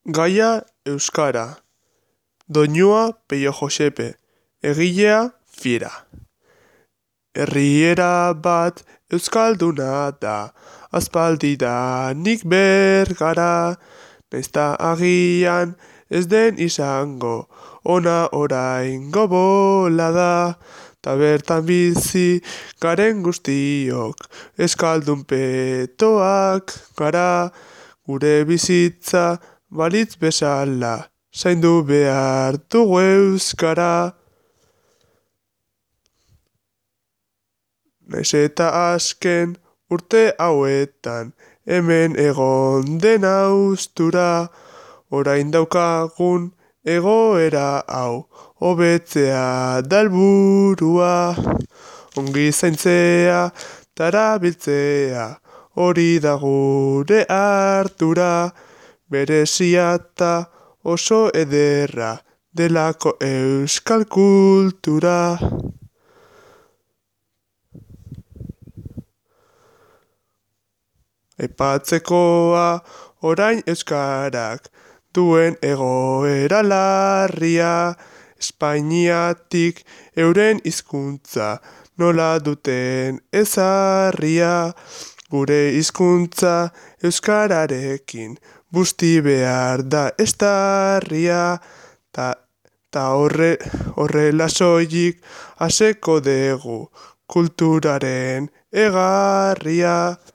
Gaia euskara. Doinua Peio Josepe. Egilea Fiera. Herriera bat euskalduna da, aspaldidanik bergara, naizta agian ez den izango, ona oraingo bolada, ta bertan bizi garen guztiok, euskaldun petoak gara, gure bizitza balitz bezala, zaindu behar dugu euskara. Naiz eta azken urte hauetan, hemen egon den haustura, orain daukagun egoera hau, hobetzea da helburua. Ongi zaintzea ta erabiltzea, hori da gure ardura, berezia ta oso ederra delako euskal kultura. Aipatzekoa orain euskarak duen egoera larria, Espainiatik euren hizkuntza nola duten ezarria, gure hizkuntza euskararekin busti behar da estarria, ta horrela soilik aseko dugu kulturaren egarria.